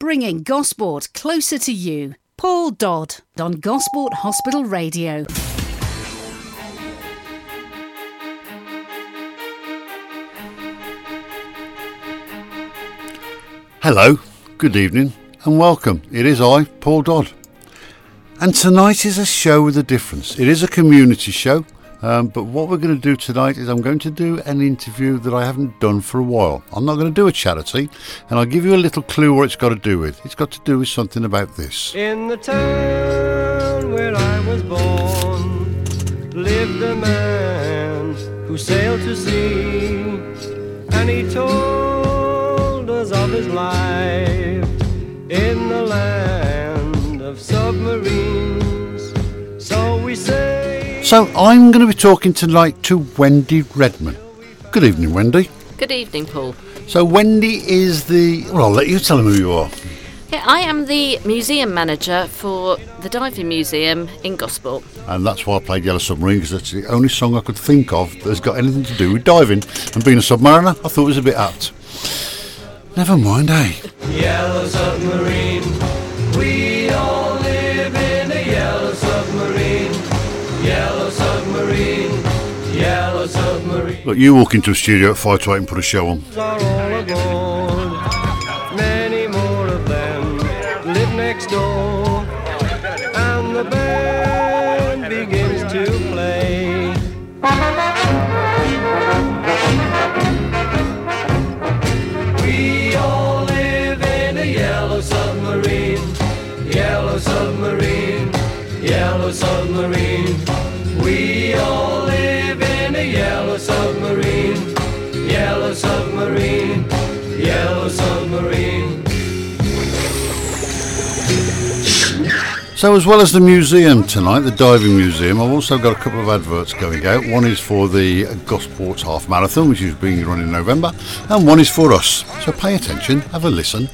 bringing Gosport closer to you. Paul Dodd on Gosport Hospital Radio. Hello, good evening and welcome. It is I, Paul Dodd. And tonight is a show with a difference. It is a community show, but what we're going to do tonight is I'm going to do an interview that I haven't done for a while. I'm not going to do a charity, and I'll give you a little clue what it's got to do with. It's got to do with something about this. In the town where I was born lived a man who sailed to sea, and he told us of his life in the land of submarines. So we say. So I'm going to be talking tonight to Wendy Redman. Good evening, Wendy. Good evening, Paul. So Wendy is I'll let you tell them who you are. Yeah, I am the museum manager for the Diving Museum in Gosport. And that's why I played Yellow Submarine, because that's the only song I could think of that's got anything to do with diving. And being a submariner, I thought it was a bit apt. Never mind, eh? Yellow submarine, we all live in a yellow submarine. Yellow submarine, yellow submarine. Look, you walk into a studio at 5 to 8 and put a show on. Are all aboard. Many more of them live next door, and the band begins to play. We all live in a yellow submarine. Yellow submarine, yellow submarine. We all live in a yellow submarine. Yellow submarine, yellow submarine. So as well as the museum tonight, the Diving Museum, I've also got a couple of adverts going out. One is for the Gosport Half Marathon, which is being run in November, and one is for us. So pay attention, have a listen.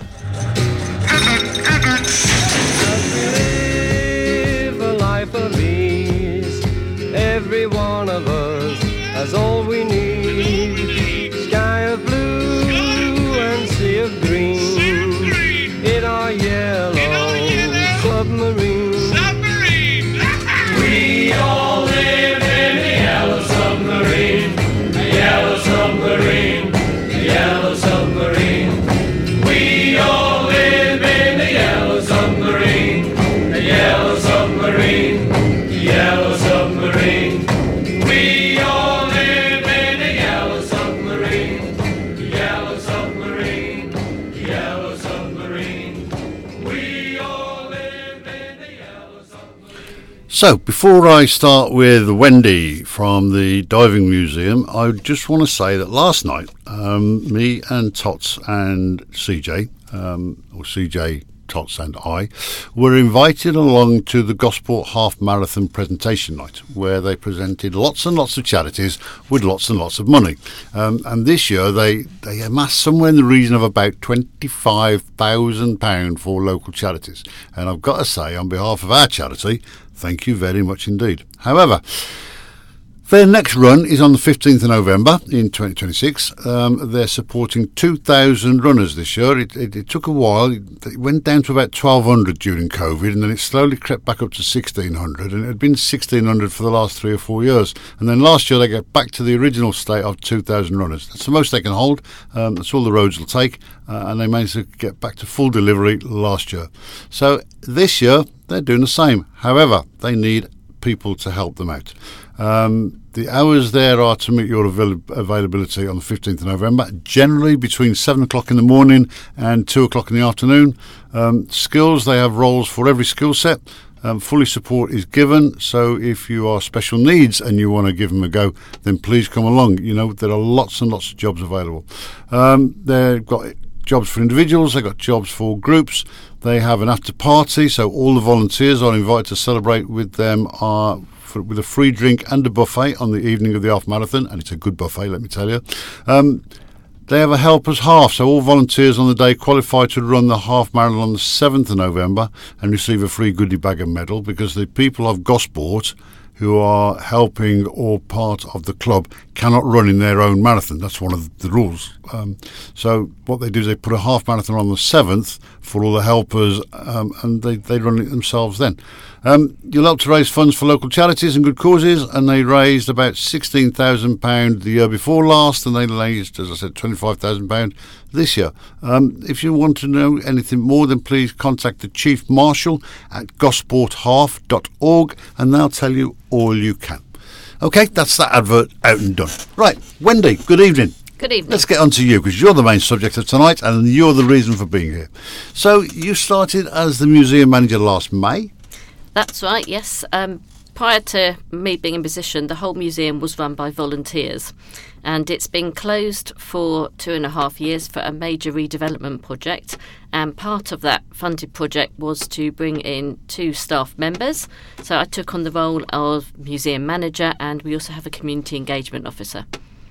Live a life of ease. Every one of us has all we need. Sky of blue and sea of green in our yellow submarine. We all live in a yellow submarine. A yellow submarine. A yellow submarine. We all live in a yellow submarine. A yellow submarine. A yellow submarine. We all live in a yellow submarine. A yellow submarine. A yellow submarine. We all live in a yellow submarine. So before I start with Wendy from the Diving Museum, I just want to say that last night, me and Tots and CJ, or CJ, Tots and I, were invited along to the Gosport Half Marathon presentation night, where they presented lots and lots of charities with lots and lots of money. And this year they amassed somewhere in the region of about £25,000 for local charities. And I've got to say, on behalf of our charity, thank you very much indeed. However, their next run is on the 15th of November in 2026. They're supporting 2,000 runners this year. It took a while. It went down to about 1,200 during COVID, and then it slowly crept back up to 1,600, and it had been 1,600 for the last 3 or 4 years. And then last year they got back to the original state of 2,000 runners. That's the most they can hold. That's all the roads will take, and they managed to get back to full delivery last year. So this year they're doing the same. However, they need people to help them out. The hours there are to meet your availability on the 15th of November, generally between 7 o'clock in the morning and 2 o'clock in the afternoon. Skills, they have roles for every skill set. Fully support is given, so if you are special needs and you want to give them a go, then please come along. You know, there are lots and lots of jobs available. They've got jobs for individuals, they've got jobs for groups. They have an after party, so all the volunteers are invited to celebrate with them with a free drink and a buffet on the evening of the half marathon, and it's a good buffet, let me tell you. They have a helpers half, so all volunteers on the day qualify to run the half marathon on the 7th of November and receive a free goodie bag and medal, because the people of Gosport who are helping or part of the club cannot run in their own marathon. That's one of the rules. So what they do is they put a half marathon on the 7th for all the helpers, and they run it themselves then. You'll help to raise funds for local charities and good causes, and they raised about £16,000 the year before last, and they raised, as I said, £25,000 this year. If you want to know anything more, then please contact the Chief Marshal at gosporthalf.org, and they'll tell you all you can. Okay, that's that advert out and done. Right, Wendy, good evening. Good evening. Let's get on to you, because you're the main subject of tonight, and you're the reason for being here. So you started as the museum manager last May. That's right, yes. Prior to me being in position, the whole museum was run by volunteers, and it's been closed for 2.5 years for a major redevelopment project, and part of that funded project was to bring in 2 staff members. So I took on the role of museum manager, and we also have a community engagement officer.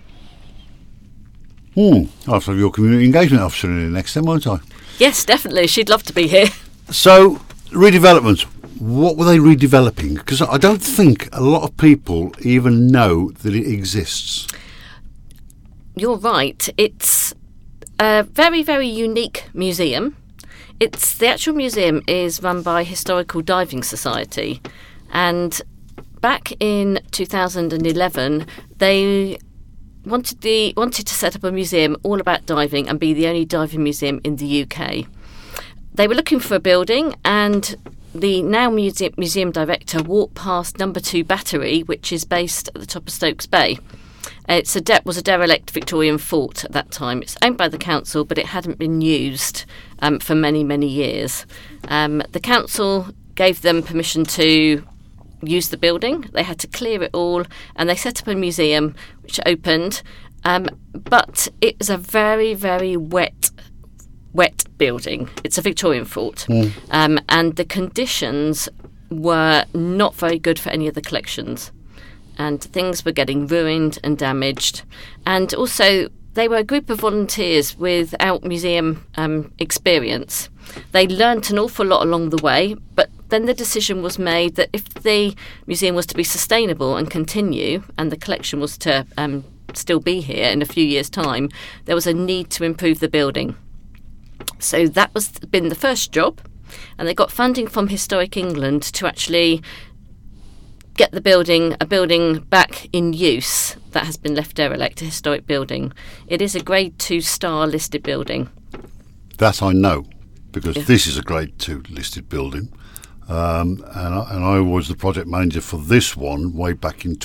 I'll have your community engagement officer in the next time, won't I? Yes, definitely. She'd love to be here. So, redevelopment. What were they redeveloping? Because I don't think a lot of people even know that it exists. You're right. It's a very, very unique museum. The actual museum is run by Historical Diving Society, and back in 2011 they wanted to set up a museum all about diving and be the only diving museum in the UK. They were looking for a building, and the now museum director walked past number 2 Battery, which is based at the top of Stokes Bay. It was a derelict Victorian fort at that time. It's owned by the council, but it hadn't been used for many, many years. The council gave them permission to use the building. They had to clear it all, and they set up a museum which opened. But it was a very, very wet building. It's a Victorian fort, and the conditions were not very good for any of the collections, and things were getting ruined and damaged. And also they were a group of volunteers without museum experience. They learnt an awful lot along the way, but then the decision was made that if the museum was to be sustainable and continue, and the collection was to still be here in a few years' time, there was a need to improve the building. So that was been the first job, and they got funding from Historic England to actually get a building back in use that has been left derelict, a historic building. It is a Grade 2 star listed building. That I know, because this is a Grade 2 listed building. And I was the project manager for this one way back in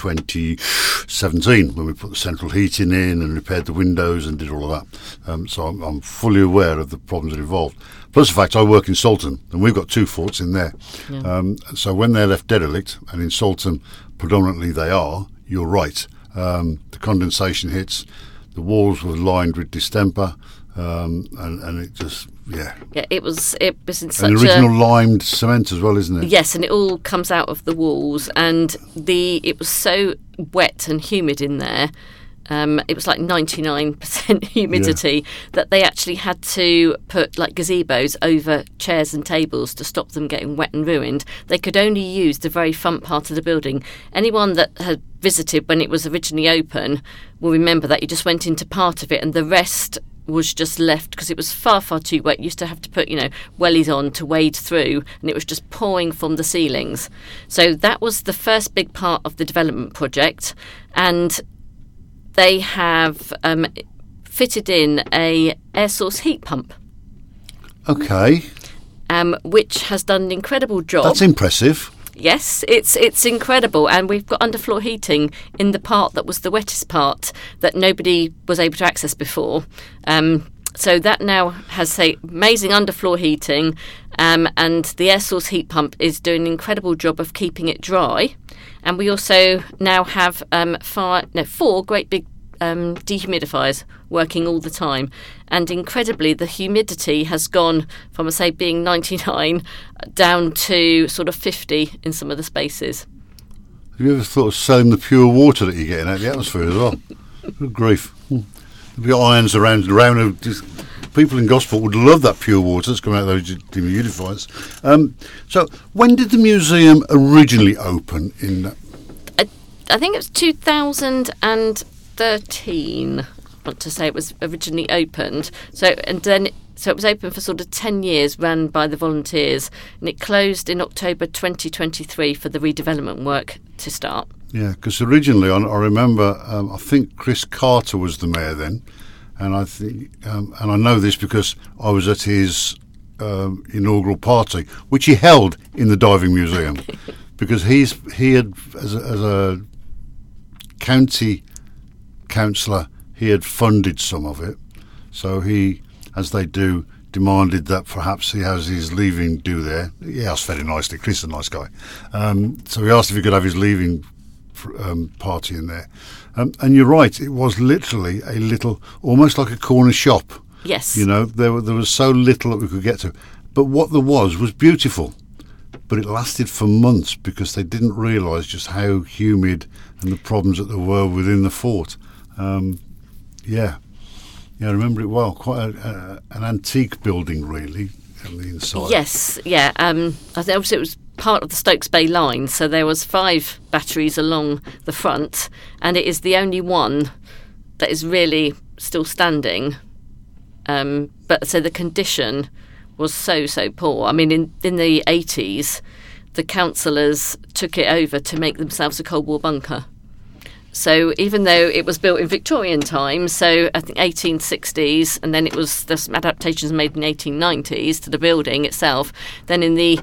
2017 when we put the central heating in and repaired the windows and did all of that. So I'm fully aware of the problems that involved. Plus the fact I work in Salton, and we've got 2 forts in there. Yeah. So when they're left derelict, and in Salton predominantly they are, you're right. The condensation hits, the walls were lined with distemper, and it just... Yeah, it was in such an original limed cement as well, isn't it? Yes, and it all comes out of the walls, and it was so wet and humid in there. It was like 99% humidity that they actually had to put like gazebos over chairs and tables to stop them getting wet and ruined. They could only use the very front part of the building. Anyone that had visited when it was originally open will remember that you just went into part of it, and the rest was just left because it was far, far too wet. You used to have to put, wellies on to wade through, and it was just pouring from the ceilings. So that was the first big part of the development project, and they have fitted in a air source heat pump. Okay. Which has done an incredible job. That's impressive. Yes, it's incredible, and we've got underfloor heating in the part that was the wettest part that nobody was able to access before. So that now has amazing underfloor heating, and the air source heat pump is doing an incredible job of keeping it dry. And we also now have 4 great big dehumidifiers working all the time, and incredibly the humidity has gone from being 99 down to sort of 50 in some of the spaces. Have you ever thought of selling the pure water that you're getting out of the atmosphere as well? Good grief. There'll be irons around people in Gosport would love that pure water that's coming out of those dehumidifiers. So when did the museum originally open in I think it was 2013. I want to say it was originally opened. So it was open for sort of 10 years, run by the volunteers, and it closed in October 2023 for the redevelopment work to start. Yeah, because originally I remember, I think Chris Carter was the mayor then, and I think, and I know this because I was at his inaugural party, which he held in the diving museum, because he had as a county councillor, he had funded some of it, so he, as they do, demanded that perhaps he has his leaving do there. He asked very nicely. Chris is a nice guy, so he asked if he could have his leaving party in there. And you're right, it was literally a little, almost like a corner shop. Yes. You know, there was so little that we could get to. But what there was beautiful. But it lasted for months because they didn't realise just how humid and the problems that there were within the fort. Yeah, I remember it well. Quite an antique building, really, on the inside. Yes, yeah. I think obviously it was part of the Stokes Bay line, so there was 5 batteries along the front, and it is the only one that is really still standing. But so the condition was so poor. I mean, in the 80s, the councillors took it over to make themselves a Cold War bunker. So even though it was built in Victorian times, so I think 1860s, and then there's some adaptations made in the 1890s to the building itself. Then in the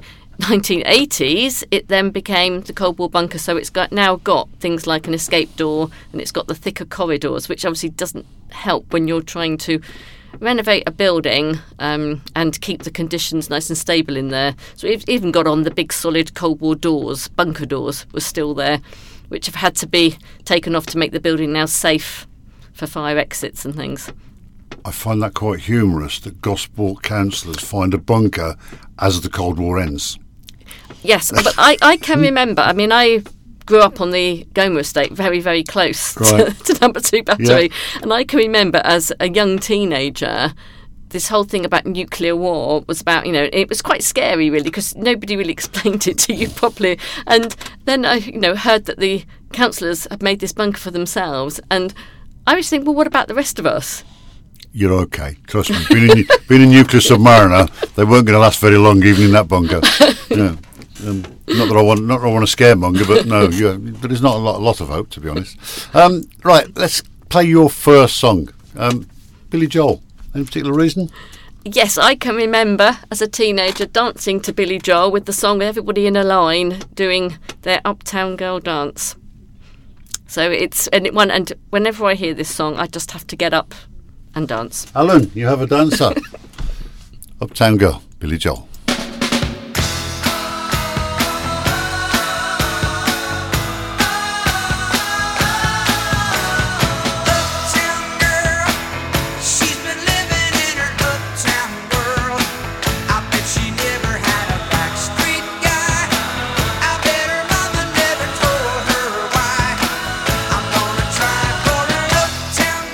1980s, it then became the Cold War bunker. So it's now got things like an escape door, and it's got the thicker corridors, which obviously doesn't help when you're trying to renovate a building and keep the conditions nice and stable in there. So we've even got on the big solid Cold War doors, bunker doors, were still there, which have had to be taken off to make the building now safe for fire exits and things. I find that quite humorous that Gosport councillors find a bunker as the Cold War ends. Yes, but I can remember, I mean, I grew up on the Gomer estate, very, very close to number 2 battery. Yeah. And I can remember as a young teenager, this whole thing about nuclear war was about, it was quite scary, really, because nobody really explained it to you properly. And then I, heard that the councillors had made this bunker for themselves. And I was thinking, well, what about the rest of us? You're okay. Trust me. Being a nuclear submariner, they weren't going to last very long, even in that bunker. Yeah. Not that I want to scaremonger, but no, but there's not a lot of hope, to be honest. Right, let's play your first song, Billy Joel. Any particular reason? Yes, I can remember as a teenager dancing to Billy Joel with the song with everybody in a line doing their Uptown Girl dance. So and whenever I hear this song, I just have to get up and dance. Alan, you have a dancer. Uptown Girl, Billy Joel.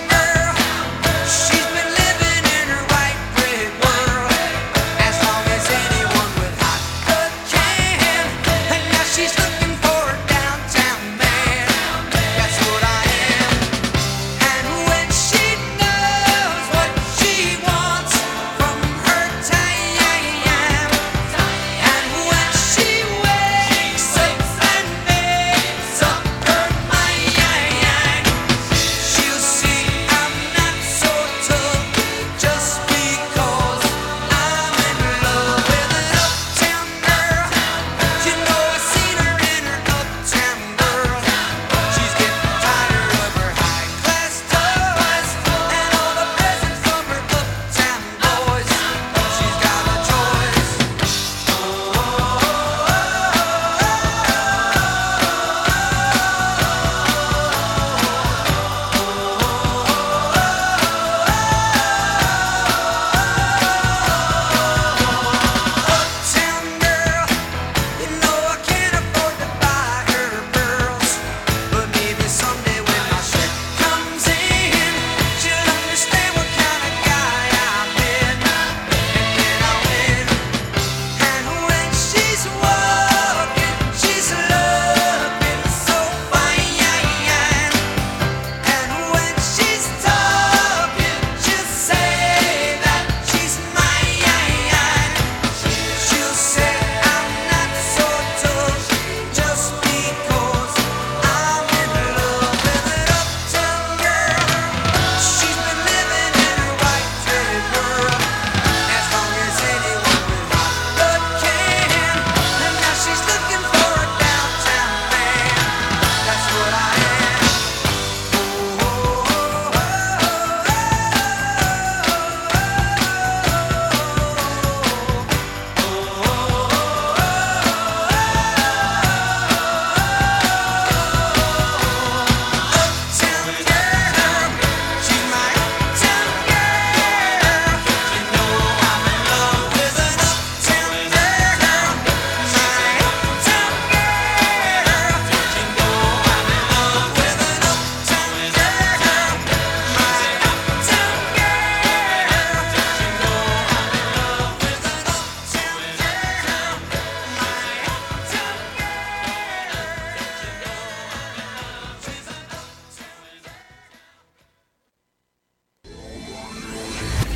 She's been living in her white bread world as long as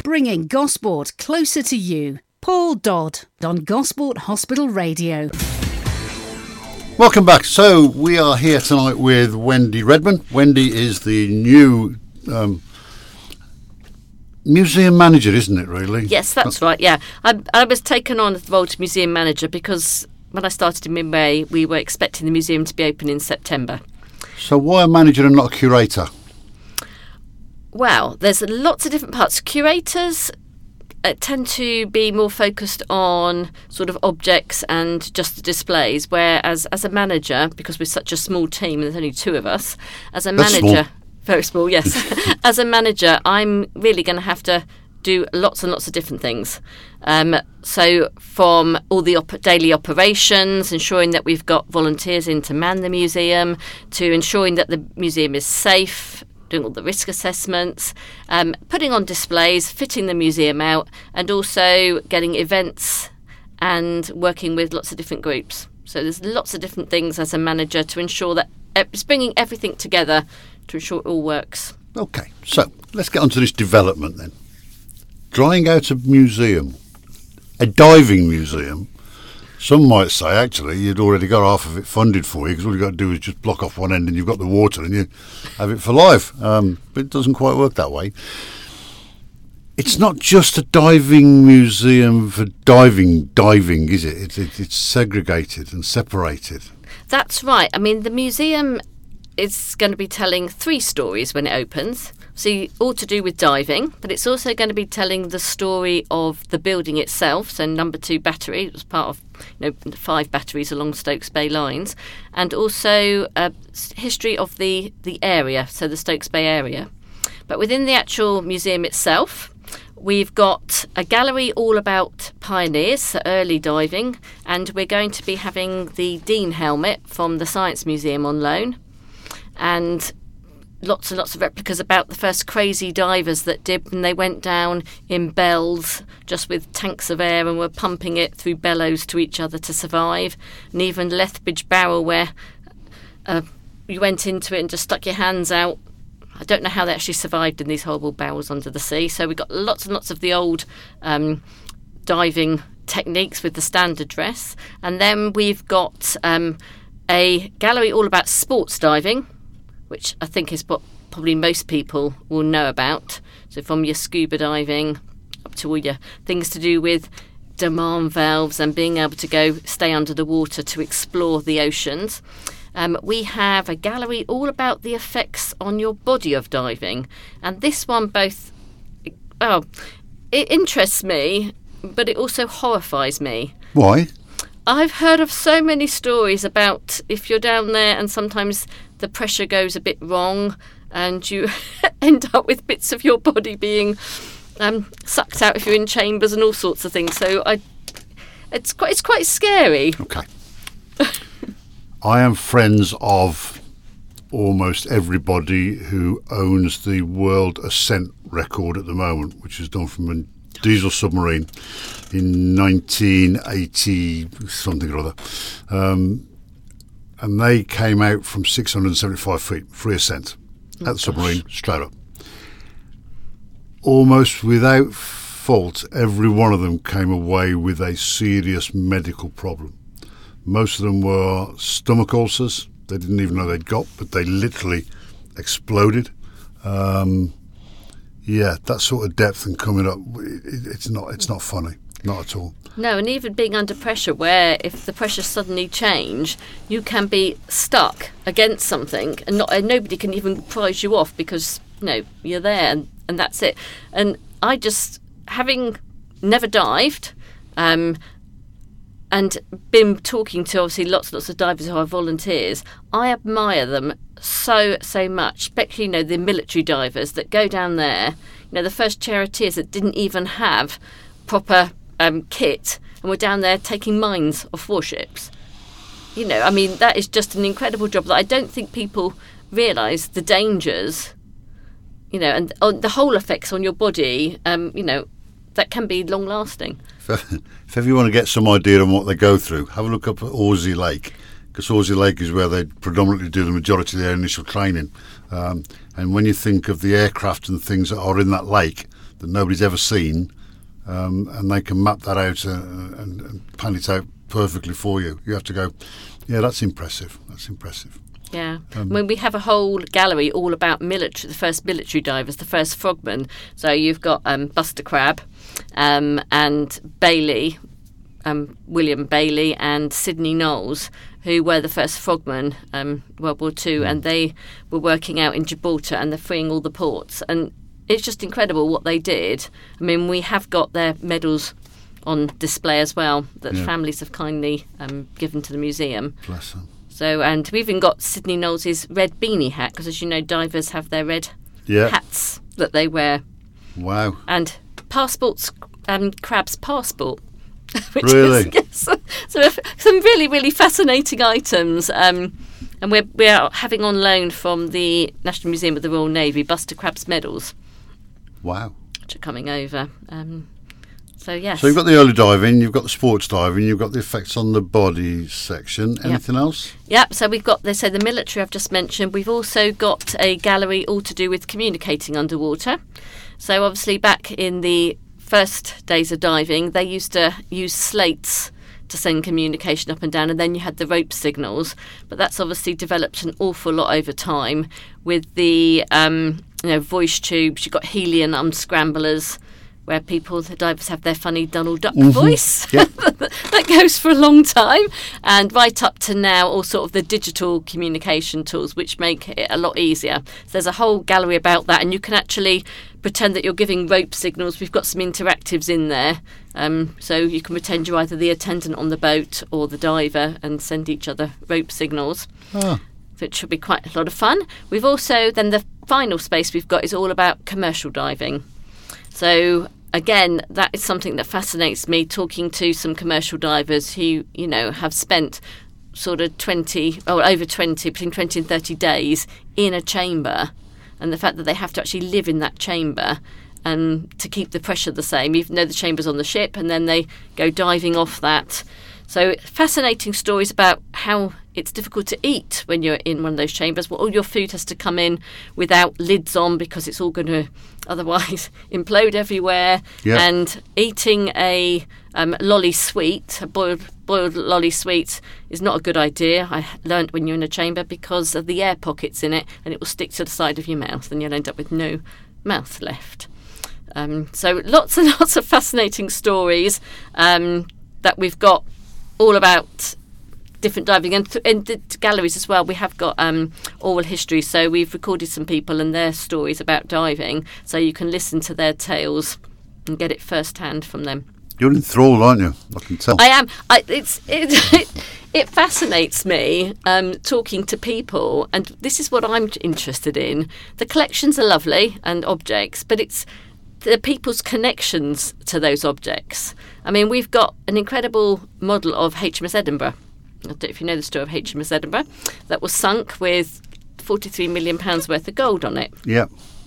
bringing Gosport closer to you. Paul Dodd on Gosport Hospital Radio. Welcome back. So we are here tonight with Wendy Redman. Wendy is the new museum manager, isn't it, really? Yes, that's right, yeah. I was taken on the role to museum manager because when I started in May, we were expecting the museum to be open in September. So why a manager and not a curator? Well, there's lots of different parts. Curators tend to be more focused on sort of objects and just the displays, whereas as a manager, because we're such a small team and there's only two of us, as a That's manager... small. Very small, yes. As a manager, I'm really going to have to do lots and lots of different things. So from all the daily operations, ensuring that we've got volunteers in to man the museum, to ensuring that the museum is safe, doing all the risk assessments, putting on displays, fitting the museum out, and also getting events and working with lots of different groups. So there's lots of different things as a manager to ensure that it's bringing everything together to ensure it all works. Okay, so let's get on to this development then. Drying out a museum, a diving museum. Some might say, actually, you'd already got half of it funded for you because all you've got to do is just block off one end and you've got the water and you have it for life. But it doesn't quite work that way. It's not just a diving museum for diving, is it? It's segregated and separated. That's right. I mean, the museum is going to be telling 3 stories when it opens. So all to do with diving, but it's also going to be telling the story of the building itself. So number 2 battery, it was part of 5 batteries along Stokes Bay lines, and also history of the area, so the Stokes Bay area. But within the actual museum itself, we've got a gallery all about pioneers, so early diving, and we're going to be having the Dean helmet from the Science Museum on loan, and lots and lots of replicas about the first crazy divers that did when they went down in bells just with tanks of air and were pumping it through bellows to each other to survive, and even Lethbridge Barrel where you went into it and just stuck your hands out. I don't know how they actually survived in these horrible barrels under the sea. So we've got lots and lots of the old diving techniques with the standard dress, and then we've got a gallery all about sports diving, which I think is what probably most people will know about. So from your scuba diving up to all your things to do with demand valves and being able to go stay under the water to explore the oceans. We have a gallery all about the effects on your body of diving. And this one it interests me, but it also horrifies me. Why? I've heard of so many stories about if you're down there and sometimes the pressure goes a bit wrong and you end up with bits of your body being sucked out if you're in chambers and all sorts of things. So it's quite scary. Okay. I am friends of almost everybody who owns the world ascent record at the moment, which is done from a diesel submarine in 1980 something or other, and they came out from 675 feet free ascent at the submarine straight up. Almost without fault, every one of them came away with a serious medical problem. Most of them were stomach ulcers they didn't even know they'd got, but they literally exploded. Yeah, that sort of depth and coming up, it's not funny, not at all. No, and even being under pressure, where if the pressure suddenly change, you can be stuck against something, and nobody can even prise you off because you're there, and that's it. And I just, having never dived, and been talking to obviously lots of divers who are volunteers, I admire them so much, especially the military divers that go down there, the first charioteers that didn't even have proper kit and were down there taking mines off warships. That is just an incredible job that I don't think people realise the dangers, and the whole effects on your body, that can be long lasting. If ever you want to get some idea on what they go through, have a look up at Horsey Lake, because Horsey Lake is where they predominantly do the majority of their initial training. And when you think of the aircraft and things that are in that lake, that nobody's ever seen, and they can map that out and plan it out perfectly for you. You have to go, yeah, that's impressive. That's impressive. Yeah, we have a whole gallery all about the first military divers, the first frogmen. So you've got Buster Crabbe and Bailey, William Bailey and Sidney Knowles, who were the first frogmen, World War II, and they were working out in Gibraltar and they're freeing all the ports. And it's just incredible what they did. I mean, we have got their medals on display as well that families have kindly given to the museum. Bless them. So, and we've even got Sidney Knowles' red beanie hat, because as you know, divers have their red hats that they wear. Wow. And passports, Crabbe's passport. Which Really? Is, yes, some really, really fascinating items. And we are having on loan from the National Museum of the Royal Navy Buster Crabbe's medals. Wow. Which are coming over. So, yes. So you've got the early diving, you've got the sports diving, you've got the effects on the body section. Anything else? Yep, so we've got the military I've just mentioned. We've also got a gallery all to do with communicating underwater. So obviously back in the first days of diving, they used to use slates to send communication up and down, and then you had the rope signals. But that's obviously developed an awful lot over time with the voice tubes. You've got helium unscramblers, where the divers have their funny Donald Duck voice. Yep. That goes for a long time. And right up to now, all sort of the digital communication tools, which make it a lot easier. So there's a whole gallery about that, and you can actually pretend that you're giving rope signals. We've got some interactives in there. So you can pretend you're either the attendant on the boat or the diver and send each other rope signals. Which should be quite a lot of fun. We've also, then the final space we've got is all about commercial diving. So again, that is something that fascinates me, talking to some commercial divers who, have spent sort of between 20 and 30 days in a chamber, and the fact that they have to actually live in that chamber and to keep the pressure the same, even though the chamber's on the ship, and then they go diving off that. So fascinating stories about how it's difficult to eat when you're in one of those chambers. Well, all your food has to come in without lids on because it's all going to otherwise implode everywhere. Yeah. And eating a lolly sweet, a boiled lolly sweet, is not a good idea. I learnt when you're in a chamber, because of the air pockets in it, and it will stick to the side of your mouth and you'll end up with no mouth left. So lots and lots of fascinating stories that we've got all about different diving, and in the galleries as well. We have got oral history, so we've recorded some people and their stories about diving, so you can listen to their tales and get it firsthand from them. You're enthralled, aren't you? I can tell. I am. It fascinates me talking to people, and this is what I'm interested in. The collections are lovely and objects, but it's the people's connections to those objects. I mean, we've got an incredible model of HMS Edinburgh. I don't know if you know the story of HMS Edinburgh, that was sunk with £43 million worth of gold on it. Yeah.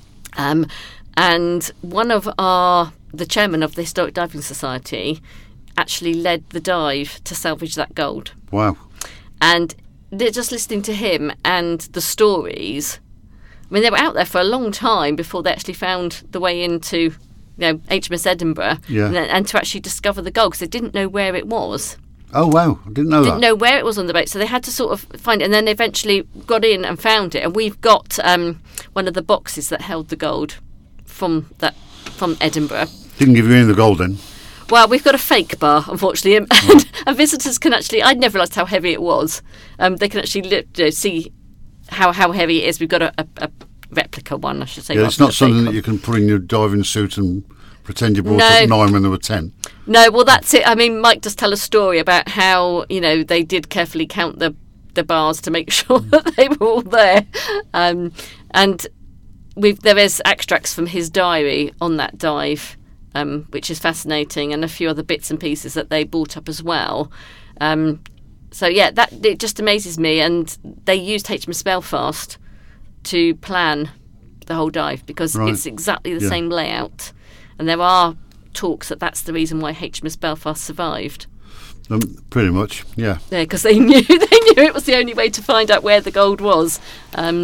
And one of the chairman of the Historic Diving Society actually led the dive to salvage that gold. Wow. And they're just listening to him and the stories. I mean, they were out there for a long time before they actually found the way into, HMS Edinburgh, and to actually discover the gold, because they didn't know where it was. Oh, wow. I didn't know that. Didn't know where it was on the boat, so they had to sort of find it, and then they eventually got in and found it. And we've got one of the boxes that held the gold from Edinburgh. Didn't give you any of the gold then? Well, we've got a fake bar, unfortunately, and visitors can actually... I'd never realised how heavy it was. They can actually see how heavy it is. We've got a replica one, I should say. Yeah, it's not something that you can put in your diving suit and pretend you brought up 9 when there were 10. No, well, that's it. I mean, Mike does tell a story about how, they did carefully count the bars to make sure that they were all there. And there is extracts from his diary on that dive, which is fascinating, and a few other bits and pieces that they brought up as well. So, yeah, it just amazes me. And they used HMS Belfast to plan the whole dive, because it's exactly the same layout. And there are talks that that's the reason why HMS Belfast survived. Pretty much, yeah. Yeah, because they knew it was the only way to find out where the gold was.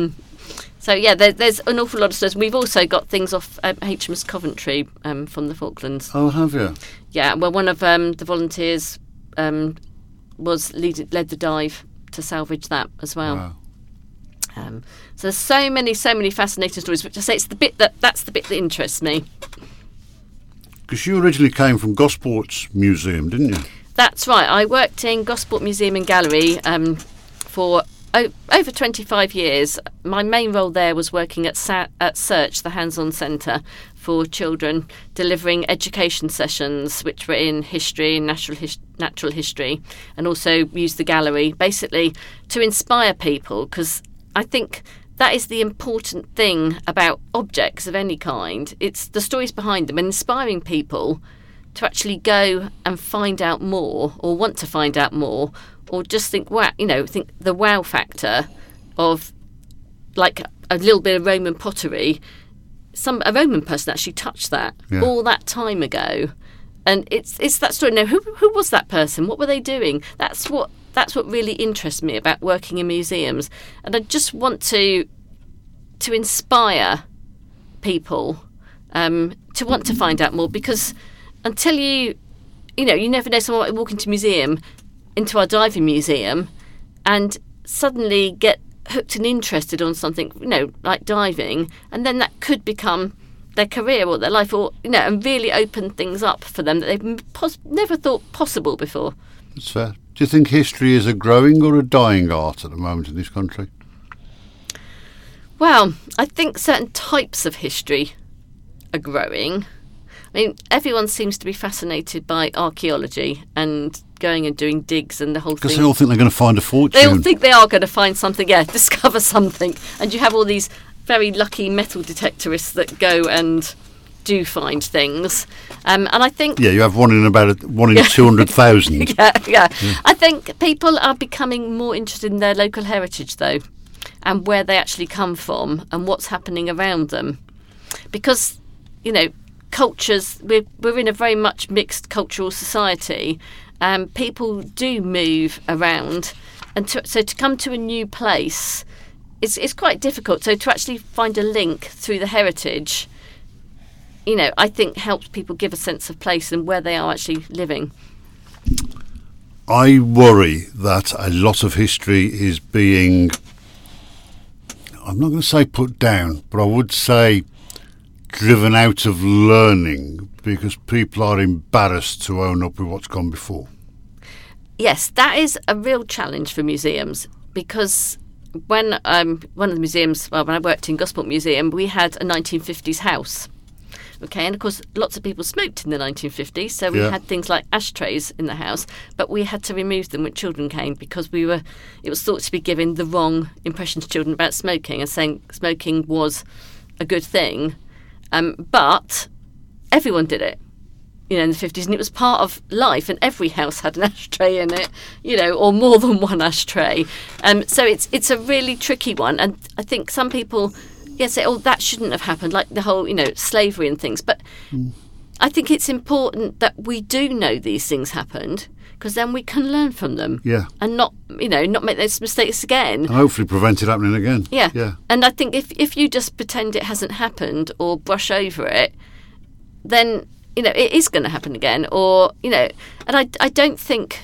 So yeah, there's an awful lot of stories. We've also got things off HMS Coventry from the Falklands. Oh, have you? Yeah, well, one of the volunteers led the dive to salvage that as well. Wow. So there's so many fascinating stories. Which I say that's the bit that interests me. Because you originally came from Gosport's museum, didn't you? That's right. I worked in Gosport Museum and Gallery for over 25 years. My main role there was working at Search, the hands-on centre for children, delivering education sessions which were in history and natural history, and also used the gallery basically to inspire people, because I think that is the important thing about objects of any kind. It's the stories behind them and inspiring people to actually go and find out more, or want to find out more, or just think, wow, think the wow factor of like a little bit of Roman pottery. A Roman person actually touched that all that time ago, and it's that story. Now, who was that person? What were they doing? That's what really interests me about working in museums, and I just want to inspire people to want to find out more, because until you never know, someone might walk into our diving museum and suddenly get hooked and interested on something, like diving, and then that could become their career or their life, or and really open things up for them that they've never thought possible before. That's fair. Do you think history is a growing or a dying art at the moment in this country? Well, I think certain types of history are growing. I mean, everyone seems to be fascinated by archaeology and going and doing digs and the whole thing. Because they all think they're going to find a fortune. They all think they are going to find something, discover something. And you have all these very lucky metal detectorists that go and do find things. And I think... Yeah, you have one in 200,000. Yeah. I think people are becoming more interested in their local heritage, though, and where they actually come from and what's happening around them. Because, cultures, we're in a very much mixed cultural society. People do move around, and so to come to a new place it's quite difficult. So to actually find a link through the heritage, I think helps people give a sense of place and where they are actually living. I worry that a lot of history is being, I'm not going to say put down, but I would say driven out of learning, because people are embarrassed to own up with what's gone before. Yes, that is a real challenge for museums, because when one of the museums, when I worked in Gosport Museum, we had a 1950s house. Okay, and of course lots of people smoked in the 1950s, so we had things like ashtrays in the house, but we had to remove them when children came, because it was thought to be giving the wrong impression to children about smoking, and saying smoking was a good thing. But everyone did it, in the 50s, and it was part of life, and every house had an ashtray in it, or more than one ashtray. So it's a really tricky one, and I think some people say, oh, that shouldn't have happened, like the whole, slavery and things. But I think it's important that we do know these things happened, because then we can learn from them. Yeah. And not make those mistakes again. And hopefully prevent it happening again. Yeah. Yeah. And I think if you just pretend it hasn't happened or brush over it, then, it is going to happen again. Or, and I don't think,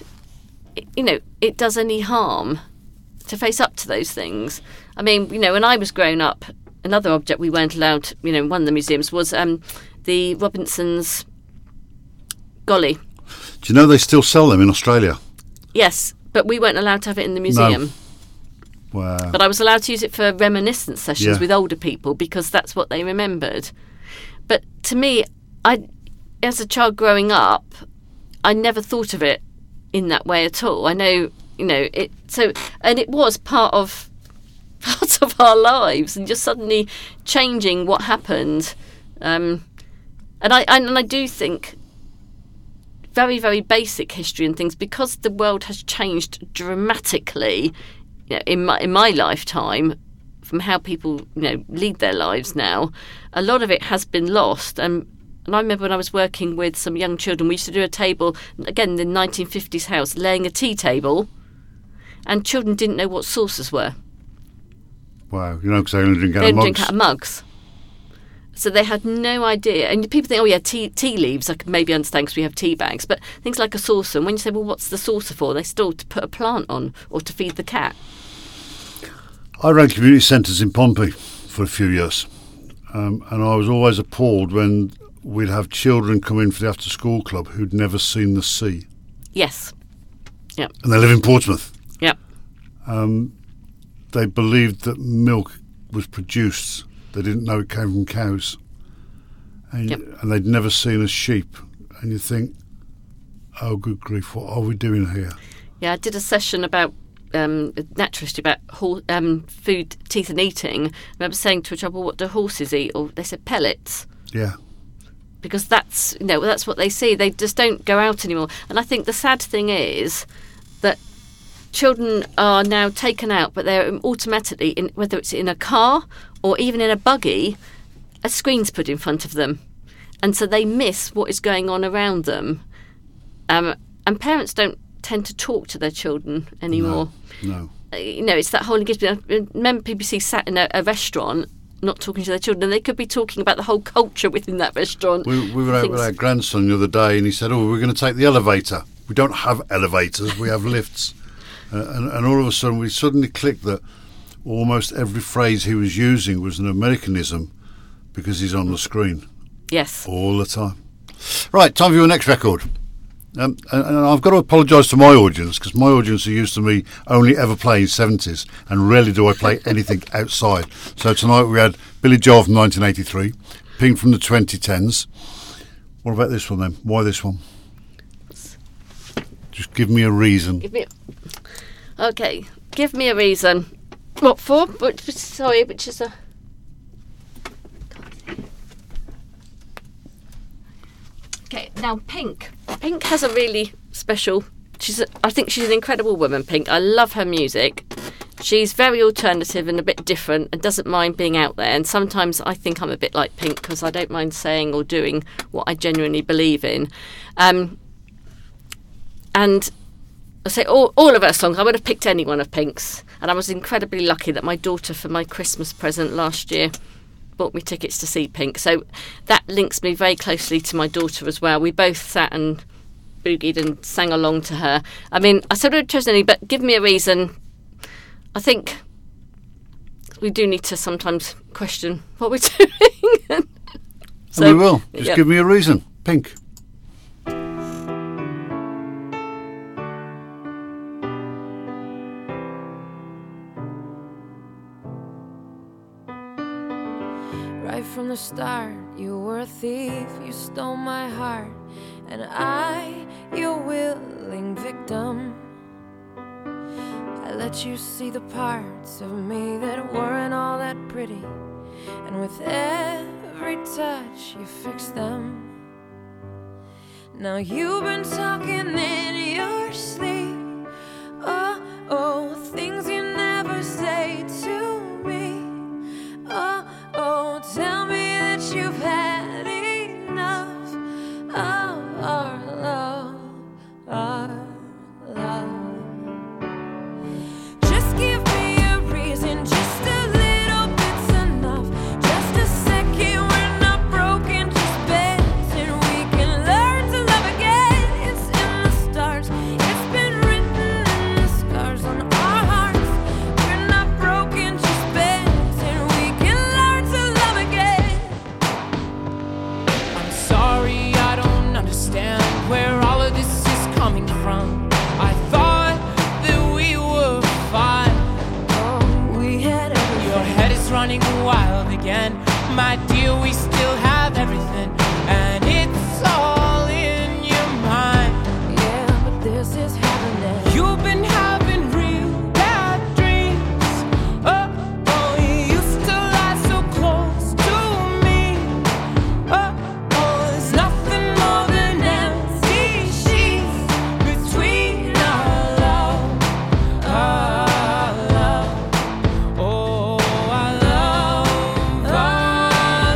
it does any harm to face up to those things. I mean, when I was growing up, another object we weren't allowed, in one of the museums was the Robinson's Golly. Do you know they still sell them in Australia? Yes, but we weren't allowed to have it in the museum. No. Wow. But I was allowed to use it for reminiscence sessions with older people, because that's what they remembered. But to me, as a child growing up, I never thought of it in that way at all. I know, it. So, and it was part of our lives, and just suddenly changing what happened. And I do think very, very basic history and things, because the world has changed dramatically in my lifetime, from how people lead their lives now. A lot of it has been lost. And I remember when I was working with some young children, we used to do a table, again, the 1950s house, laying a tea table, and children didn't know what saucers were. Wow, because they only drink out They of don't mugs. drink out of mugs. So they had no idea. And people think, oh yeah, tea leaves, I can maybe understand because we have tea bags. But things like a saucer, and when you say, well, what's the saucer for? They still to put a plant on or to feed the cat. I ran community centres in Pompey for a few years, and I was always appalled when we'd have children come in for the after-school club who'd never seen the sea. Yes. Yeah. And they live in Portsmouth. Yeah. They believed that milk was produced. They didn't know it came from cows. And, Yep. and they'd never seen a sheep. And you think, oh, good grief, what are we doing here? Yeah, I did a session about naturalist about food, teeth and eating. I remember saying to a child, well, what do horses eat? Or they said pellets. Yeah. Because that's what they see. They just don't go out anymore. And I think the sad thing is that children are now taken out, but they're automatically, whether it's in a car or even in a buggy, a screen's put in front of them. And so they miss what is going on around them. And parents don't tend to talk to their children anymore. No. It's that whole engagement. I remember BBC sat in a restaurant not talking to their children, and they could be talking about the whole culture within that restaurant. We were out with our grandson the other day, and he said, we're going to take the elevator. We don't have elevators, we have lifts. And all of a sudden, we suddenly clicked that almost every phrase he was using was an Americanism because he's on the screen. Yes. All the time. Right, time for your next record. And I've got to apologise to my audience, because my audience are used to me only ever playing 70s, and rarely do I play anything outside. So tonight we had Billy Joel from 1983, Pink from the 2010s. What about this one then? Why this one? Just give me a reason. Give me a reason. What for? Which is a... Okay, now Pink. Pink has a really special... I think she's an incredible woman, Pink. I love her music. She's very alternative and a bit different and doesn't mind being out there. And sometimes I think I'm a bit like Pink because I don't mind saying or doing what I genuinely believe in. And I say all of her songs, I would have picked any one of Pink's. And I was incredibly lucky that my daughter, for my Christmas present last year, bought me tickets to see Pink. So that links me very closely to my daughter as well. We both sat and boogied and sang along to her. I mean, I sort of chosen any, but give me a reason. I think we do need to sometimes question what we're doing. So, and we will. Just give me a reason. Pink. Right from the start, you were a thief, you stole my heart, and I, your willing victim. I let you see the parts of me that weren't all that pretty, and with every touch you fixed them. Now you've been talking in your sleep, oh, things you never say to me. Oh, tell me that you've had enough of our love, our love. Just give me a reason, just a little bit's enough. Just a second, we're not broken, just bends, and we can learn to love again. It's in the stars, it's been written in the scars on our hearts. We're not broken, just bends, and we can learn to love again. I'm sorry, I don't understand where all of this is coming from. I thought that we were fine. Oh, we had everything. Your head is running wild again. My dear, we still have everything, and it's all in your mind. Yeah, but this is happening. You've been having real bad dreams. Oh, you used to lie so close to me. Oh, there's nothing more than empty sheets between our love, our love. Oh, our love, our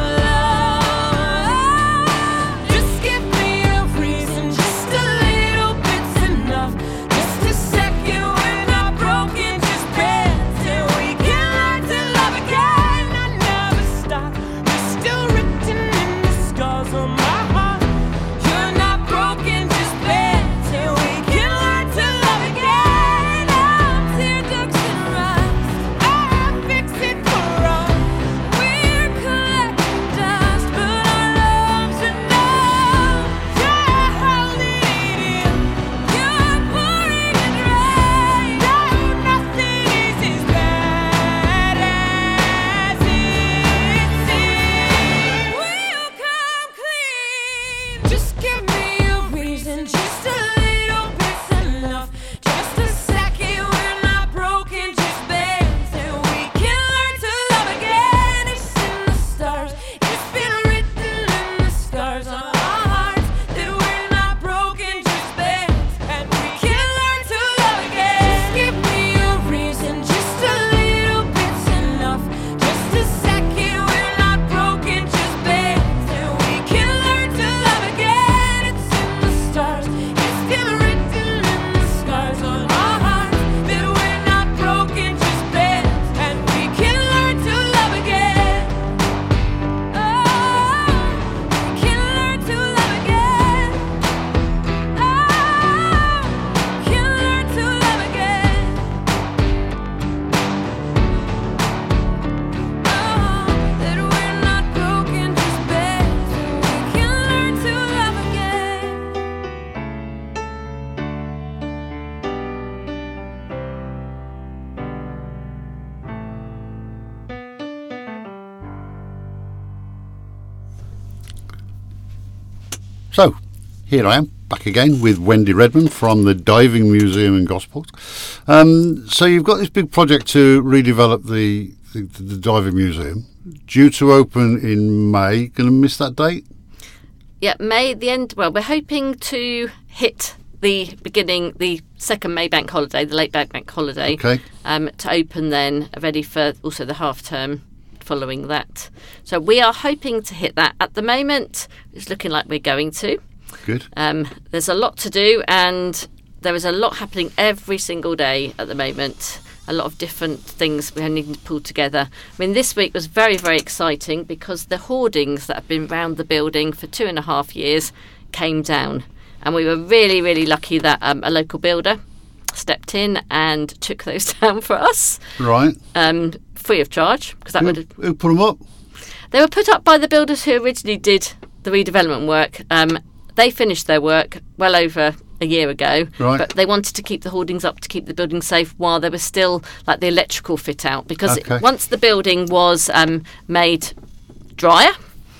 So, here I am, back again with Wendy Redmond from the Diving Museum in Gosport. So you've got this big project to redevelop the Diving Museum, due to open in May. Going to miss that date? Yeah, May at the end. Well, we're hoping to hit the second May bank holiday, the late bank holiday, Okay. to open then, ready for also the half term following that. So we are hoping to hit that. At the moment, it's looking like we're going to. Good. There's a lot to do, and there is a lot happening every single day at the moment. A lot of different things we're needing to pull together. I mean, this week was very, very exciting because the hoardings that have been around the building for 2.5 years came down. And we were really, really lucky that a local builder stepped in and took those down for us, Right. free of charge. Because that would have, Who put them up? they were put up by the builders who originally did the redevelopment work. They finished their work well over a year ago, Right. but they wanted to keep the hoardings up to keep the building safe while there was still like the electrical fit out, because Okay. once the building was made drier,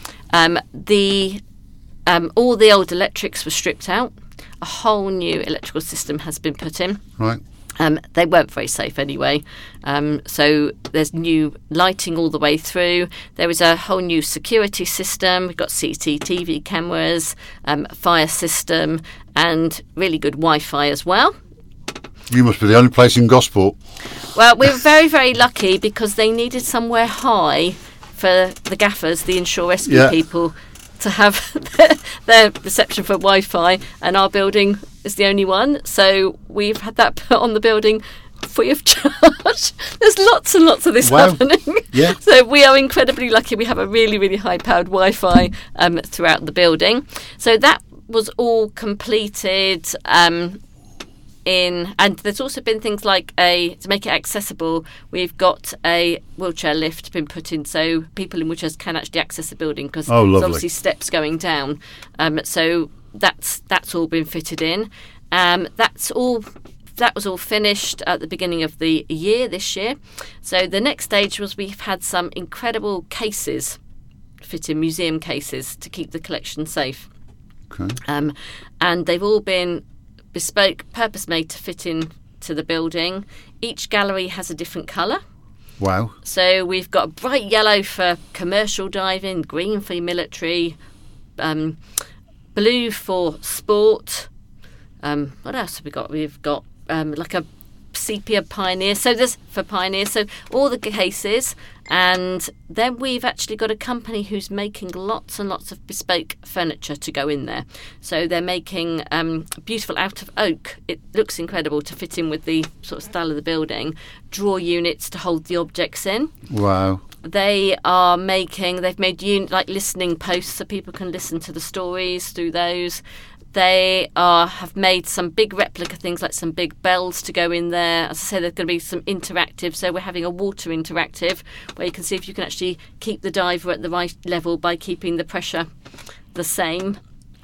all the old electrics were stripped out. A whole new electrical system has been put in. Right. They weren't very safe anyway. So there's new lighting all the way through. There is a whole new security system. We've got CCTV cameras, fire system, and really good Wi-Fi as well. You must be the only place in Gosport. Well, we were very, very lucky because they needed somewhere high for the gaffers, the inshore rescue Yeah. people, to have their reception for Wi-Fi, and our building is the only one. So we've had that put on the building free of charge. There's lots and lots of this Wow. happening. Yeah. So we are incredibly lucky. We have a really, really high-powered Wi-Fi throughout the building. So that was all completed. And there's also been things like to make it accessible, we've got a wheelchair lift been put in so people in wheelchairs can actually access the building, because Oh, there's lovely. obviously steps going down. So that's all been fitted in. That was all finished at the beginning of the year, this year. So the next stage was we've had some incredible cases fit in, museum cases, to keep the collection safe. Okay. And they've all been bespoke, purpose-made to fit in to the building. Each gallery has a different colour. Wow. So we've got bright yellow for commercial diving, green for military, blue for sport. What else have we got? We've got like a sepia pioneer. So there's for pioneers. So all the cases, and then we've actually got a company who's making lots and lots of bespoke furniture to go in there. So they're making beautiful out of oak. It looks incredible to fit in with the sort of style of the building. Drawer units to hold the objects in. Wow. They've made like listening posts so people can listen to the stories through those. They have made some big replica things, like some big bells to go in there. As I say, there's going to be some interactive. So we're having a water interactive where you can see if you can actually keep the diver at the right level by keeping the pressure the same.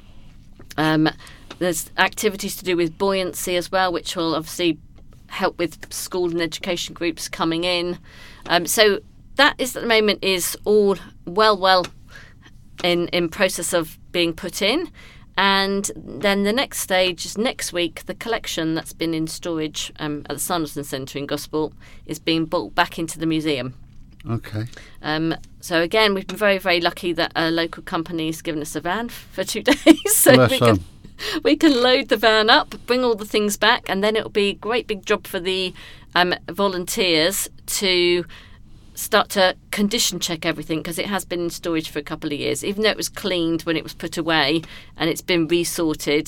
There's activities to do with buoyancy as well, which will obviously help with school and education groups coming in. So that is at the moment is all well in process of being put in. And then the next stage is next week. The collection that's been in storage at the Sanderson Centre in Gosport is being brought back into the museum. Okay. So again, we've been very, very lucky that a local company's given us a van for 2 days, so Bless them. we can load the van up, bring all the things back, and then it'll be a great big job for the volunteers to start to condition check everything, because it has been in storage for a couple of years. Even though it was cleaned when it was put away and it's been resorted,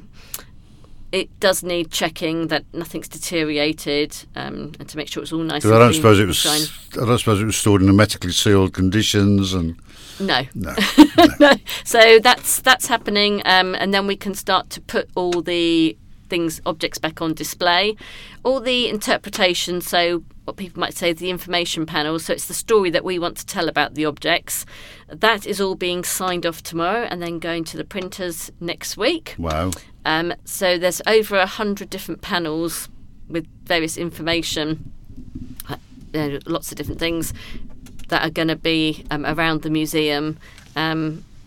it does need checking that nothing's deteriorated, and to make sure it's all nice. Because and I don't clean suppose it and was. shine. I don't suppose it was stored in hermetically sealed conditions, and No. no. No. So that's happening, and then we can start to put all the objects back on display. All the interpretation, so what people might say is the information panel, so it's the story that we want to tell about the objects. That is all being signed off tomorrow and then going to the printers next week. Wow. So there's over 100 different panels with various information, lots of different things that are going to be around the museum.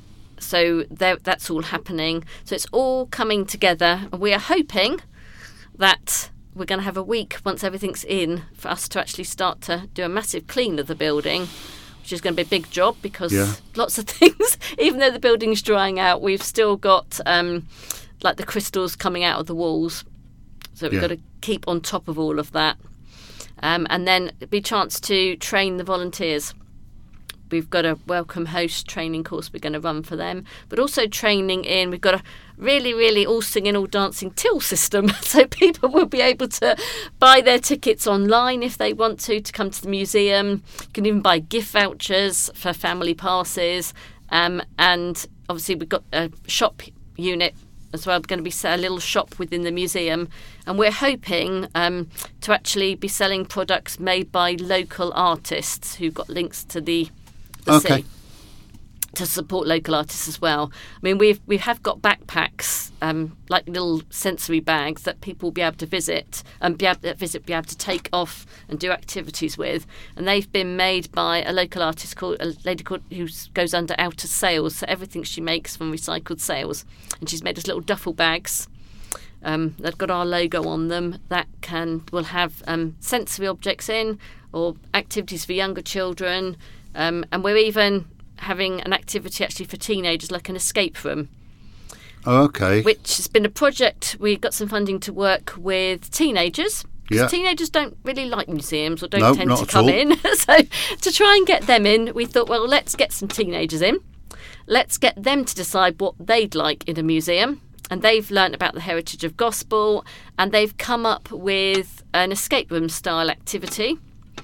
So that's all happening. So it's all coming together. And we are hoping that we're going to have a week once everything's in for us to actually start to do a massive clean of the building, which is going to be a big job because lots of things, even though the building's drying out, we've still got like the crystals coming out of the walls. So we've got to keep on top of all of that. And then it'll be a chance to train the volunteers. We've got a welcome host training course we're going to run for them, but also training in, we've got a really, really all singing, all dancing till system. So people will be able to buy their tickets online if they want to come to the museum. You can even buy gift vouchers for family passes. And obviously we've got a shop unit as well. We're going to be a little shop within the museum, and we're hoping to actually be selling products made by local artists who've got links to the sea, to support local artists as well. I mean, we have got backpacks, like little sensory bags that people will be able to visit and be able to take off and do activities with. And they've been made by a local artist a lady who goes under Outer Sails. So everything she makes from recycled sails, and she's made us little duffel bags. They've got our logo on them that will have sensory objects in, or activities for younger children. And we're even having an activity actually for teenagers, like an escape room. Oh, okay. Which has been a project. We got some funding to work with teenagers. Yeah. Teenagers don't really like museums or don't tend to come all. in. So to try and get them in, we thought, well, let's get some teenagers in. Let's get them to decide what they'd like in a museum. And they've learnt about the heritage of gospel, and they've come up with an escape room style activity.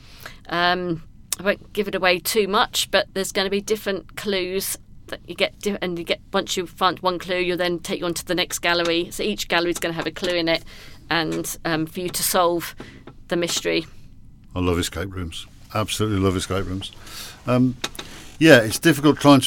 I won't give it away too much, but there's going to be different clues that you get, and you get, once you find one clue, you'll then take you on to the next gallery. So each gallery is going to have a clue in it, and for you to solve the mystery. I love escape rooms. Absolutely love escape rooms. It's difficult trying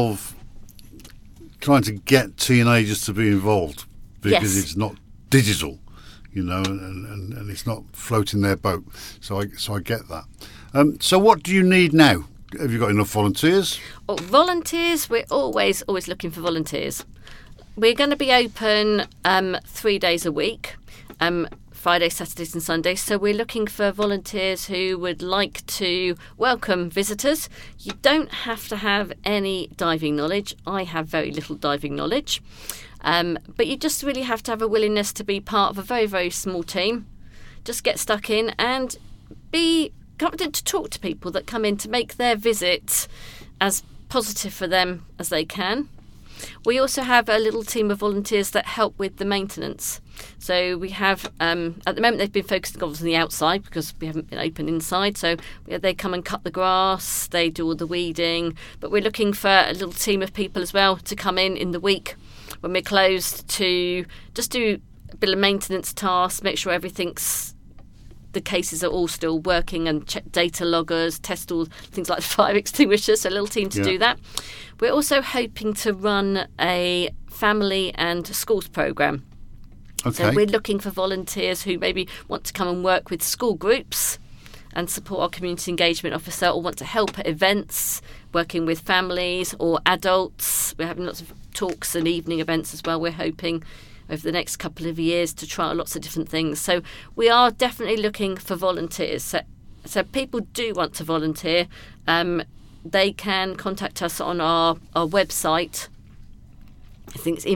to get teenagers to be involved because it's not digital, and it's not floating their boat. So I get that. So what do you need now? Have you got enough volunteers? Well, volunteers, we're always looking for volunteers. We're going to be open 3 days a week, Fridays, Saturdays and Sundays. So we're looking for volunteers who would like to welcome visitors. You don't have to have any diving knowledge. I have very little diving knowledge. But you just really have to have a willingness to be part of a very, very small team. Just get stuck in and be confident to talk to people that come in to make their visit as positive for them as they can. We also have a little team of volunteers that help with the maintenance. So we have, at the moment they've been focusing on the outside because we haven't been open inside. So they come and cut the grass, they do all the weeding. But we're looking for a little team of people as well to come in the week when we're closed to just do a bit of maintenance tasks, make sure the cases are all still working, and check data loggers, test all things like the fire extinguishers, so a little team to do that. We're also hoping to run a family and schools programme. Okay. So we're looking for volunteers who maybe want to come and work with school groups and support our community engagement officer, or want to help at events, working with families or adults. We're having lots of talks and evening events as well, we're hoping, over the next couple of years to try lots of different things. So we are definitely looking for volunteers. So people do want to volunteer. They can contact us on our website. I think it's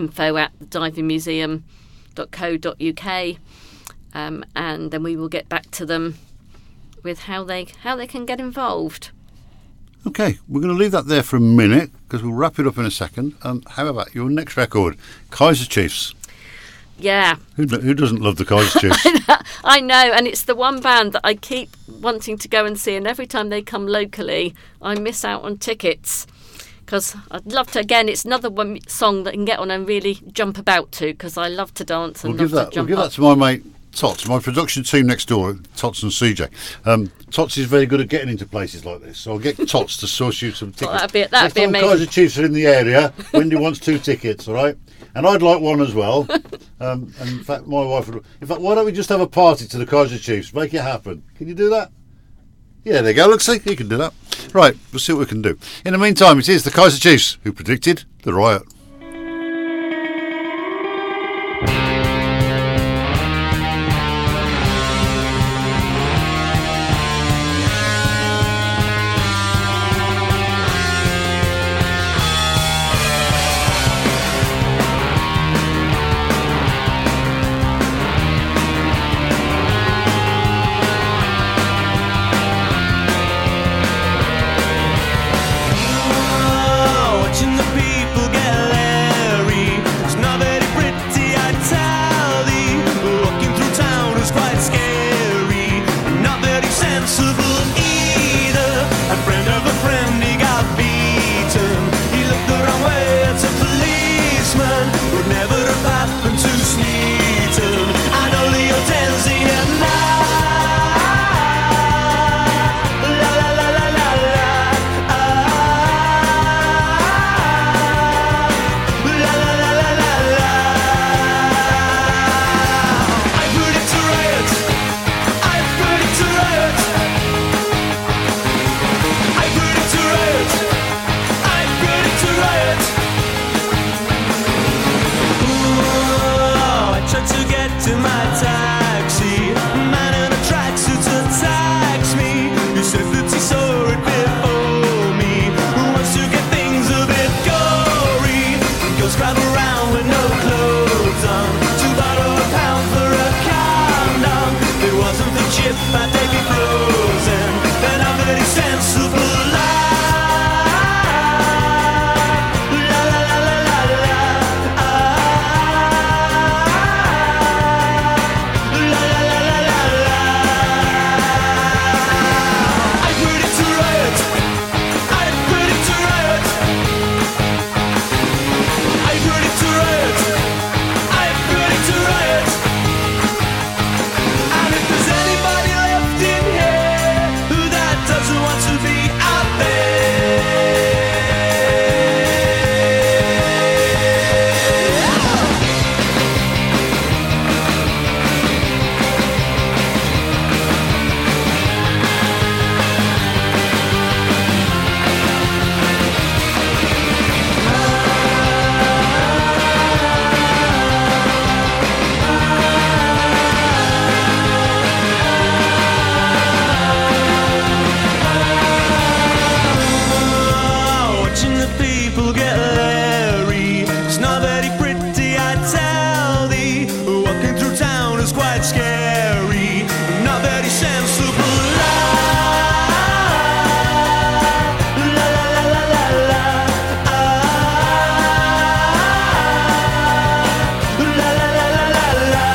info@thedivingmuseum.co.uk, and then we will get back to them with how they can get involved. Okay, we're going to leave that there for a minute because we'll wrap it up in a second. How about your next record, Kaiser Chiefs? Yeah. Who doesn't love the Kaiser Chiefs? I know, and it's the one band that I keep wanting to go and see, and every time they come locally, I miss out on tickets. Because I'd love to, again, it's another one song that I can get on and really jump about to, because I love to dance and We'll love to jump give up. that to my mate Tots, my production team next door, Tots and CJ. Tots is very good at getting into places like this, so I'll get Tots to source you some tickets. Well, that'd be Next time amazing. Kaiser Chiefs are in the area, Wendy wants 2 tickets, all right? And I'd like one as well. And in fact, my wife would. In fact, why don't we just have a party to the Kaiser Chiefs? Make it happen. Can you do that? Yeah, there you go. Look, see, you can do that. Right, we'll see what we can do. In the meantime, it is the Kaiser Chiefs who predicted the riot. Watching the people get leery. It's not very pretty, I tell thee. Walking through town is quite scary. Not very sensible either. A friend of a friend, he got beaten. He looked the wrong way at a policeman. Would never have happened to Smeaton. I know the hotel's in at night. La la la la la la. La la la la la la. I predict a riot. I predict a riot. I predict a riot. I predict a riot. Ooh, I tried to get to my taxi. Man in a tracksuit attacks me. He said that he saw it before me. Who wants to get things a bit gory? Girls drive around with no clothes on. To borrow £1 for a condom. If it wasn't the chip, I'd they'd be frozen. They're not very sensible. La la la la la la la. La la la la la la. I predict a riot. I predict a riot. I predict a riot. I predict a riot. And if there's anybody left in here who that doesn't want to be out there. Watching the people get leery. It's not very pretty, I tell thee. Walking through town is quite scary. Not very sensible. La la la la la la la. La la la la la la.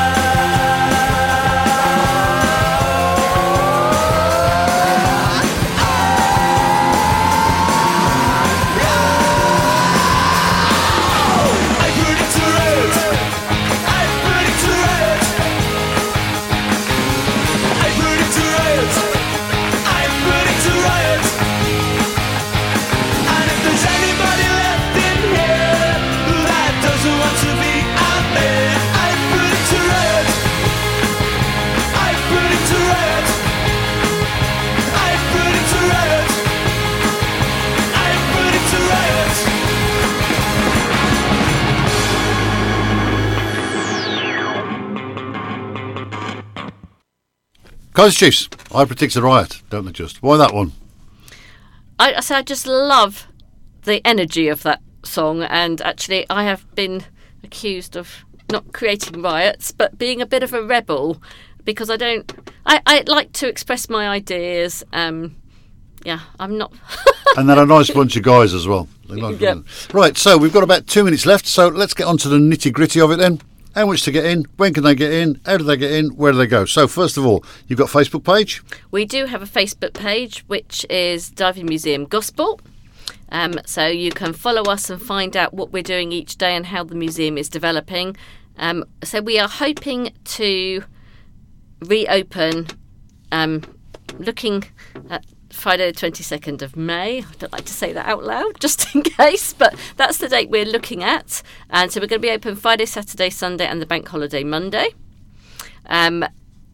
I predict a riot. I predict a riot. I predict a riot. I predict a riot. And if there's anybody left in here that doesn't want to be out there, I predict a riot. I predict a riot. I predict a riot. I predict a riot. Kaiser Chiefs, I predict a riot, don't they just? Why that one? I just love the energy of that song, and actually I have been accused of not creating riots but being a bit of a rebel, because I like to express my ideas. Yeah, I'm not. And they're a nice bunch of guys as well. They're nice, Yeah. Right, so we've got about 2 minutes left, so let's get on to the nitty-gritty of it then. How much to get in? When can they get in? How do they get in? Where do they go? So first of all, you've got a Facebook page. We do have a Facebook page, which is Diving Museum Gosport. So you can follow us and find out what we're doing each day and how the museum is developing. So we are hoping to reopen, looking at Friday the 22nd of May. I don't like to say that out loud, just in case, but that's the date we're looking at. And so we're going to be open Friday, Saturday, Sunday and the bank holiday Monday.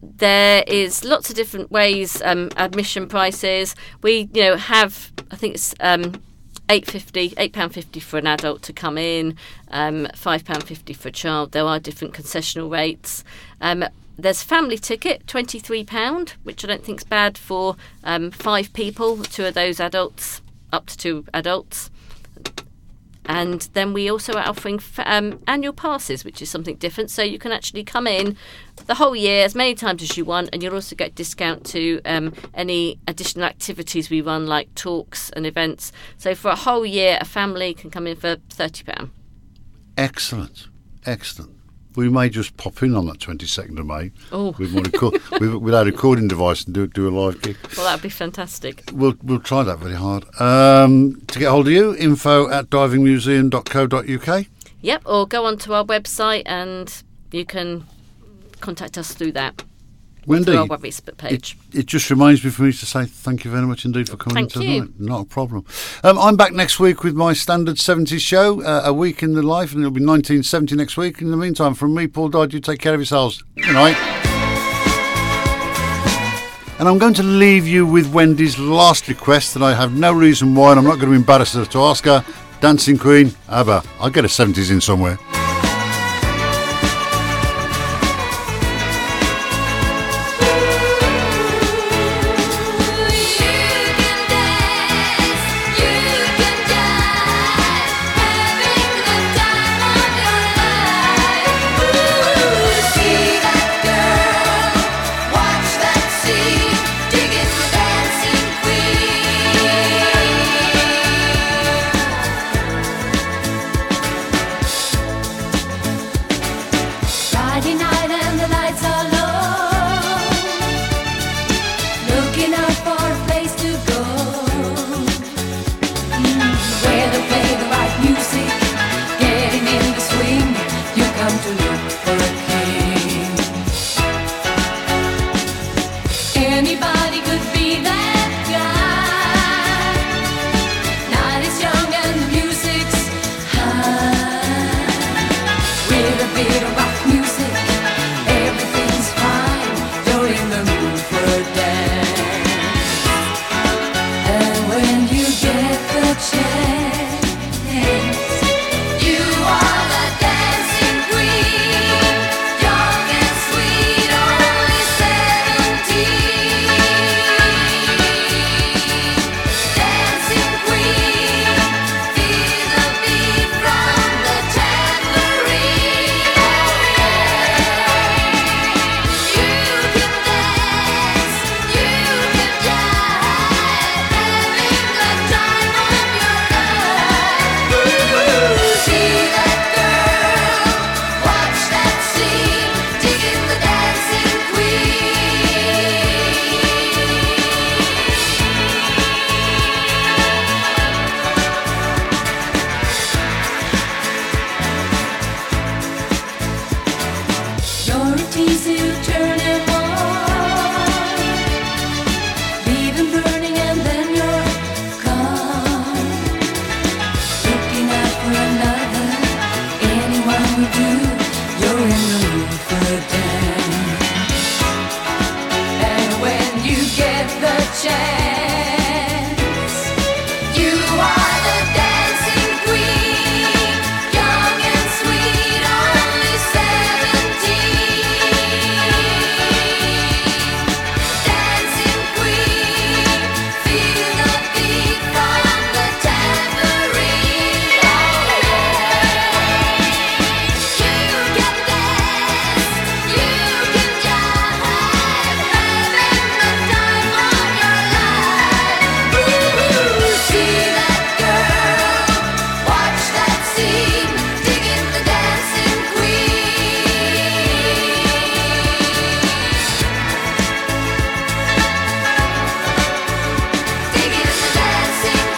There is lots of different ways, admission prices. We, have, I think it's £8.50 for an adult to come in, £5.50 for a child. There are different concessional rates. There's family ticket, £23, which I don't think is bad for 5 people, 2 of those adults, up to 2 adults. And then we also are offering annual passes, which is something different. So you can actually come in the whole year as many times as you want, and you'll also get discount to any additional activities we run, like talks and events. So for a whole year, a family can come in for £30. Excellent. We may just pop in on that 22nd of May with our recording device and do a live gig. Well, that'd be fantastic. We'll try that very hard. To get hold of you, info@divingmuseum.co.uk. Yep, or go onto our website and you can contact us through that. Wendy, through our Facebook page. It just reminds me for me to say thank you very much indeed for coming Thank tonight. you. Not a problem. I'm back next week with my standard 70s show, A Week in the Life, and it'll be 1970 next week. In the meantime, from me, Paul Dodd, you take care of yourselves. Good night. And I'm going to leave you with Wendy's last request that I have no reason why, and I'm not going to embarrass her to ask her. Dancing Queen, ABBA. I'll get a 70s in somewhere. Friday night and the lights are low, looking out for a place to go, where they play the right music, getting in the swing. You come to look for a king. Anybody could be that guy. Night is young and the music's high, with a bit of rock music, everything's fine. You're in the mood for a dance, and when you get the chance, you are the dancing queen, young and sweet, only 17. Dancing queen, feel the beat from the tambourine. You can dance, you can jive, having the time of your life. See that girl, watch that scene, digging the dancing queen. You're a tease, you turn him on, leave him burning and then you're gone. Looking out for another, anyone will do. You're in the mood for a dance, and when you get the chance, you are the dancing queen, young and sweet, only 17. Dancing queen, feel the beat from the tambourine. You can dance, you can jive, having the time of your life. See that girl, watch that scene, digging the dancing queen. Digging the dancing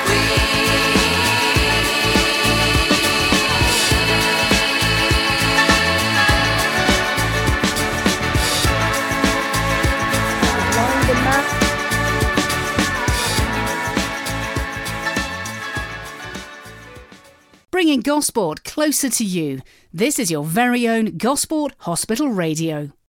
Bringing Gosport closer to you. This is your very own Gosport Hospital Radio.